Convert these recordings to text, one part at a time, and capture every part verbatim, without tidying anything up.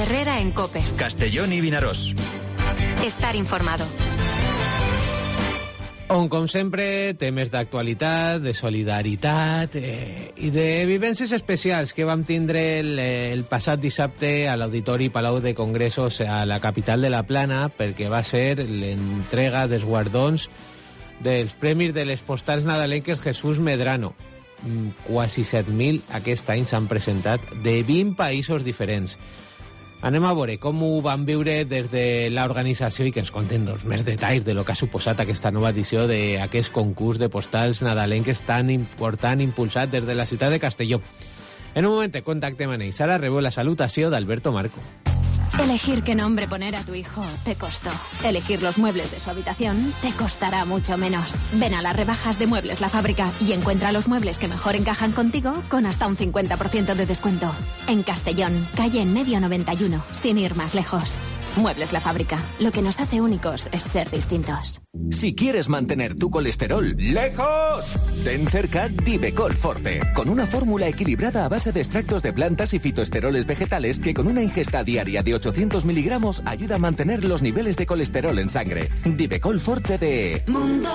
Herrera en COPE. Castellón y Vinaròs. Estar informado. On, com sempre, temes d'actualitat, de solidaritat eh, i de vivències especials que vam tindre el, el passat dissabte a l'Auditori Palau de Congressos a la capital de la Plana, perquè va ser l'entrega dels guardons dels premis de les postals nadalenques Jesús Medrano. Quasi set mil aquest any s'han presentat de vint països diferents. Anem a veure com ho van viure des de l'organització i que ens conten doncs, més detalls de lo que ha suposat aquesta nova edició d'aquest concurs de postals nadalenques tan important impulsat des de la ciutat de Castelló. En un moment contactem amb ells. Ara rebeu la salutació d'Alberto Marco. Elegir qué nombre poner a tu hijo te costó. Elegir los muebles de su habitación te costará mucho menos. Ven a las rebajas de Muebles La Fábrica y encuentra los muebles que mejor encajan contigo con hasta un cincuenta por ciento de descuento. En Castellón, calle En Medio noventa y uno, sin ir más lejos. Muebles La Fábrica. Lo que nos hace únicos es ser distintos. Si quieres mantener tu colesterol lejos, ten cerca Divecol Forte, con una fórmula equilibrada a base de extractos de plantas y fitoesteroles vegetales que con una ingesta diaria de ochocientos miligramos ayuda a mantener los niveles de colesterol en sangre. Divecol Forte de Mundo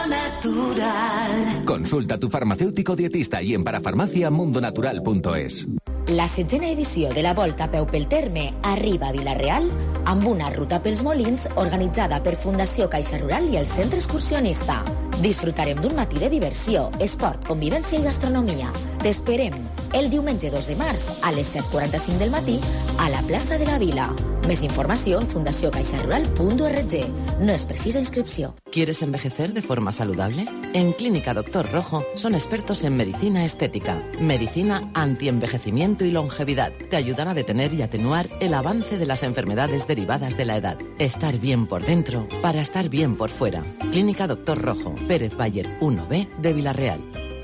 Natural. Consulta a tu farmacéutico dietista i en parafarmàcia mundonatural punto es. La setzena edició de la Volta a peu pel Terme arriba a Vila-real amb una ruta pels Molins organitzada per Fundació Caixa Rural i el Centre Excursionista. Disfrutarem d'un matí de diversió, esport, convivència i gastronomia. T'esperem el diumenge dos de març a les set quaranta-cinc del matí a la plaça de la Vila. Més informació en fundació caixa rural punto org. No es precisa inscripció. ¿Quieres envejecer de forma saludable? En Clínica Doctor Rojo son expertos en medicina estética, medicina antienvejecimiento y longevidad. Te ayudan a detener y atenuar el avance de las enfermedades derivadas de la edad. Estar bien por dentro para estar bien por fuera. Clínica Doctor Rojo, Pérez Bayer uno B de Vila-real.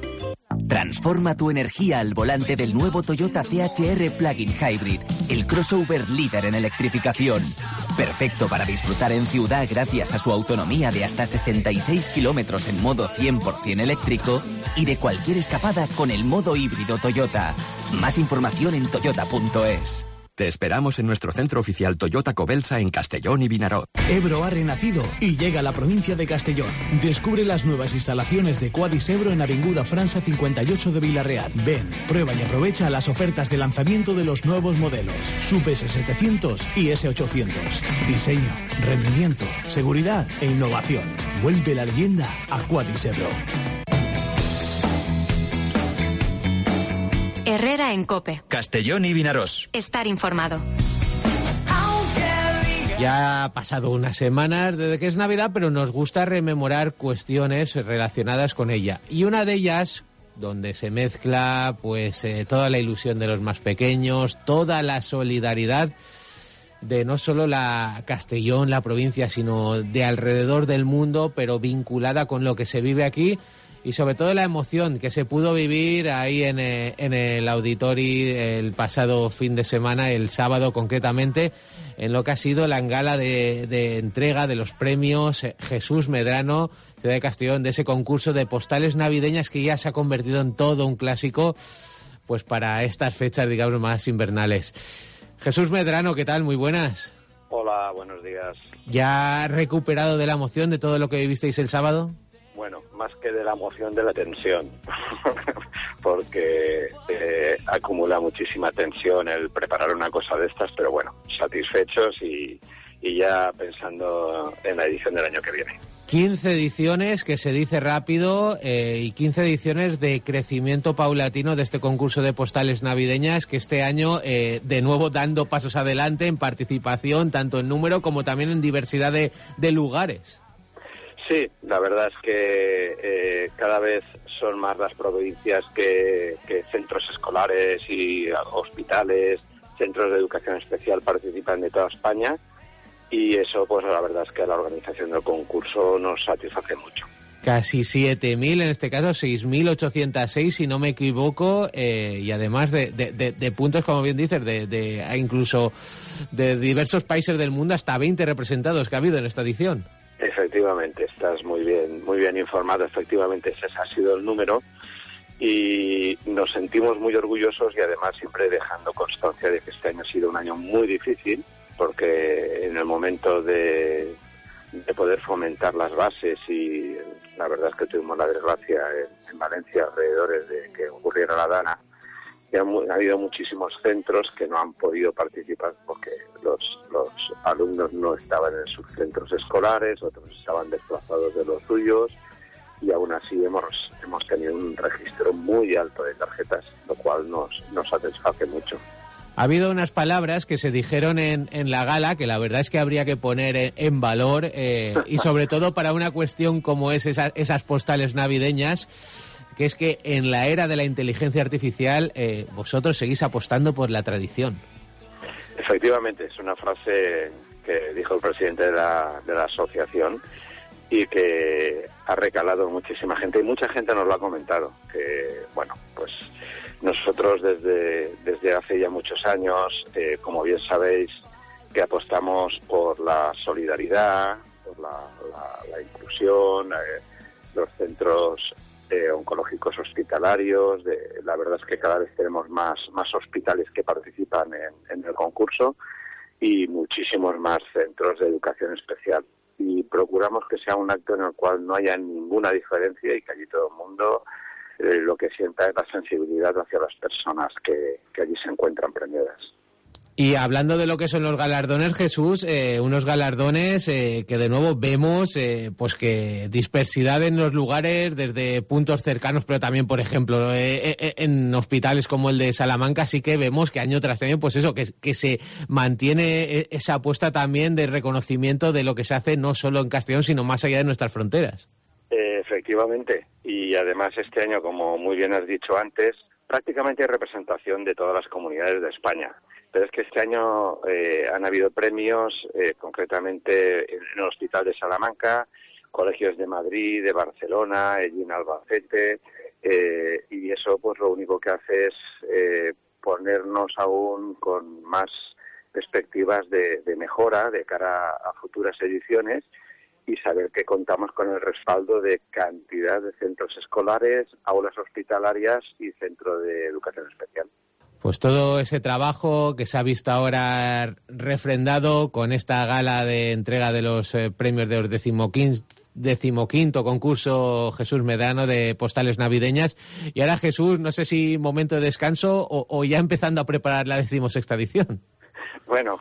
Transforma tu energía al volante del nuevo Toyota C H R Plug-in Hybrid, el crossover líder en electrificación. Perfecto para disfrutar en ciudad gracias a su autonomía de hasta sesenta y seis kilómetros en modo cien por ciento eléctrico y de cualquier escapada con el modo híbrido Toyota. Más información en toyota punto es. Te esperamos en nuestro centro oficial Toyota Cobelsa en Castellón y Vinaròs. Ebro ha renacido y llega a la provincia de Castellón. Descubre las nuevas instalaciones de Quadis Ebro en Avinguda França cincuenta y ocho de Vila-real. Ven, prueba y aprovecha las ofertas de lanzamiento de los nuevos modelos Sub S setecientos y S ochocientos. Diseño, rendimiento, seguridad e innovación. Vuelve la leyenda a Quadis Ebro. Herrera en COPE. Castellón y Vinaròs. Estar informado. Ya ha pasado unas semanas desde que es Navidad, pero nos gusta rememorar cuestiones relacionadas con ella. Y una de ellas, donde se mezcla pues eh, toda la ilusión de los más pequeños, toda la solidaridad de no solo la Castellón, la provincia, sino de alrededor del mundo, pero vinculada con lo que se vive aquí. Y sobre todo la emoción que se pudo vivir ahí en, eh, en el Auditori el pasado fin de semana, el sábado concretamente, en lo que ha sido la gala de, de entrega de los premios Jesús Medrano, Ciudad de Castellón, de ese concurso de postales navideñas que ya se ha convertido en todo un clásico pues para estas fechas, digamos, más invernales. Jesús Medrano, ¿qué tal? Muy buenas. Hola, buenos días. ¿Ya recuperado de la emoción de todo lo que vivisteis el sábado? Bueno, más que de la emoción, de la tensión, porque eh, acumula muchísima tensión el preparar una cosa de estas, pero bueno, satisfechos y, y ya pensando en la edición del año que viene. quince ediciones, que se dice rápido, eh, y quince ediciones de crecimiento paulatino de este concurso de postales navideñas, que este año, eh, de nuevo, dando pasos adelante en participación, tanto en número como también en diversidad de, de lugares. Sí, la verdad es que eh, cada vez son más las provincias que, que centros escolares y hospitales, centros de educación especial participan de toda España y eso, pues la verdad es que a la organización del concurso nos satisface mucho. Casi siete mil, en este caso seis mil ochocientos seis, si no me equivoco, eh, y además de, de, de, de puntos, como bien dices, de, de incluso de diversos países del mundo, hasta veinte representados que ha habido en esta edición. Efectivamente, estás muy bien, muy bien informado. Efectivamente, ese ha sido el número y nos sentimos muy orgullosos y además siempre dejando constancia de que este año ha sido un año muy difícil, porque en el momento de, de poder fomentar las bases, y la verdad es que tuvimos la desgracia en, en Valencia alrededor de que ocurriera la Dana, y ha, ha habido muchísimos centros que no han podido participar porque los, los alumnos no estaban en sus centros escolares, otros estaban desplazados de los suyos, y aún así hemos hemos tenido un registro muy alto de tarjetas, lo cual nos, nos satisface mucho. Ha habido unas palabras que se dijeron en, en la gala que la verdad es que habría que poner en, en valor, eh, y sobre todo para una cuestión como es esa, esas postales navideñas, que es que en la era de la inteligencia artificial eh, vosotros seguís apostando por la tradición. Efectivamente, es una frase que dijo el presidente de la, de la asociación y que ha recalado muchísima gente, y mucha gente nos lo ha comentado, que bueno, pues nosotros desde, desde hace ya muchos años, eh, como bien sabéis, que apostamos por la solidaridad, por la, la, la inclusión, eh, los centros eh, oncológicos hospitalarios. De, la verdad es que cada vez tenemos más, más hospitales que participan en, en el concurso y muchísimos más centros de educación especial. Y procuramos que sea un acto en el cual no haya ninguna diferencia y que allí todo el mundo eh, lo que sienta es la sensibilidad hacia las personas que, que allí se encuentran premiadas. Y hablando de lo que son los galardones, Jesús, eh, unos galardones eh, que de nuevo vemos eh, pues que dispersidad en los lugares, desde puntos cercanos, pero también, por ejemplo, eh, eh, en hospitales como el de Salamanca, sí que vemos que año tras año, pues eso, que, que se mantiene esa apuesta también de reconocimiento de lo que se hace no solo en Castellón, sino más allá de nuestras fronteras. Eh, efectivamente, y además este año, como muy bien has dicho antes, prácticamente hay representación de todas las comunidades de España. Pero es que este año eh, han habido premios, eh, concretamente en el Hospital de Salamanca, colegios de Madrid, de Barcelona, en Albacete, eh, y eso pues lo único que hace es eh, ponernos aún con más perspectivas de, de mejora de cara a futuras ediciones, y saber que contamos con el respaldo de cantidad de centros escolares, aulas hospitalarias y centro de educación especial. Pues todo ese trabajo que se ha visto ahora refrendado con esta gala de entrega de los eh, premios de los decimoquinto, decimoquinto concurso Jesús Medrano de postales navideñas. Y ahora, Jesús, no sé si momento de descanso o, o ya empezando a preparar la decimosexta edición. Bueno,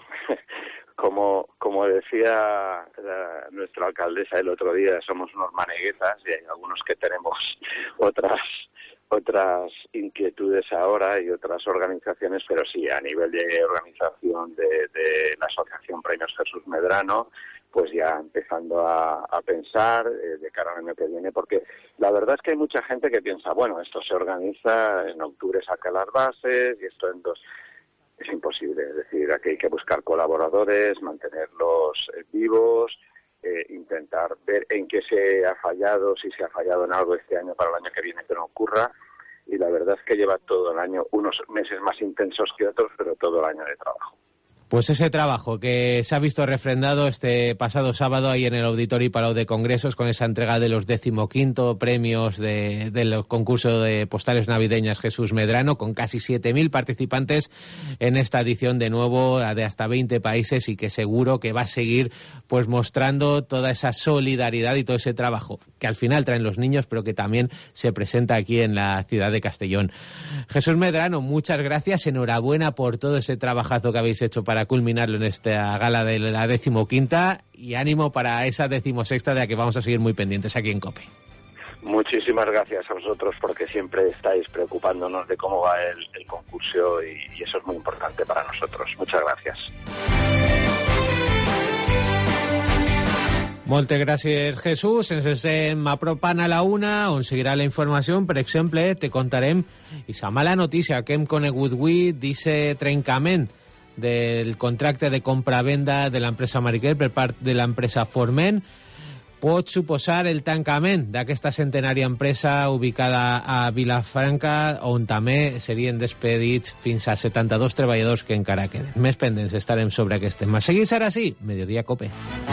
como como decía la, nuestra alcaldesa el otro día, somos unos maneguetas y hay algunos que tenemos otras otras inquietudes ahora y otras organizaciones, pero sí, a nivel de organización de, de la Asociación Premios Jesús Medrano, pues ya empezando a, a pensar eh, de cara al año que viene, porque la verdad es que hay mucha gente que piensa, bueno, esto se organiza, en octubre saca las bases y esto en dos... Es imposible, es decir, aquí hay que buscar colaboradores, mantenerlos eh, vivos, eh, intentar ver en qué se ha fallado, si se ha fallado en algo este año para el año que viene que no ocurra, y la verdad es que lleva todo el año, unos meses más intensos que otros, pero todo el año de trabajo. Pues ese trabajo que se ha visto refrendado este pasado sábado ahí en el Auditorio Palau de Congresos con esa entrega de los decimoquinto premios de, del concurso de postales navideñas Jesús Medrano, con casi siete mil participantes en esta edición, de nuevo de hasta veinte países, y que seguro que va a seguir pues mostrando toda esa solidaridad y todo ese trabajo que al final traen los niños, pero que también se presenta aquí en la ciudad de Castellón. Jesús Medrano, muchas gracias, enhorabuena por todo ese trabajazo que habéis hecho para culminarlo en esta gala de la decimoquinta, y ánimo para esa decimosexta de la que vamos a seguir muy pendientes aquí en COPE. Muchísimas gracias a vosotros, porque siempre estáis preocupándonos de cómo va el, el concurso, y, y eso es muy importante para nosotros. Muchas gracias. Moltes gràcies, Jesús. Ens estem apropant a la una, on seguirà la informació. Per exemple, te contarem aquesta mala notícia que hem conegut avui d'aquest trencament del contracte de compra-venda de l'empresa Mariquer per part de l'empresa Forment. Pot suposar el tancament d'aquesta centenària empresa ubicada a Vilafranca, on també serien despedits fins a setanta-dos treballadors que encara queden. Més pendents estarem sobre aquest tema. Seguís ara sí, Mediodía Cope.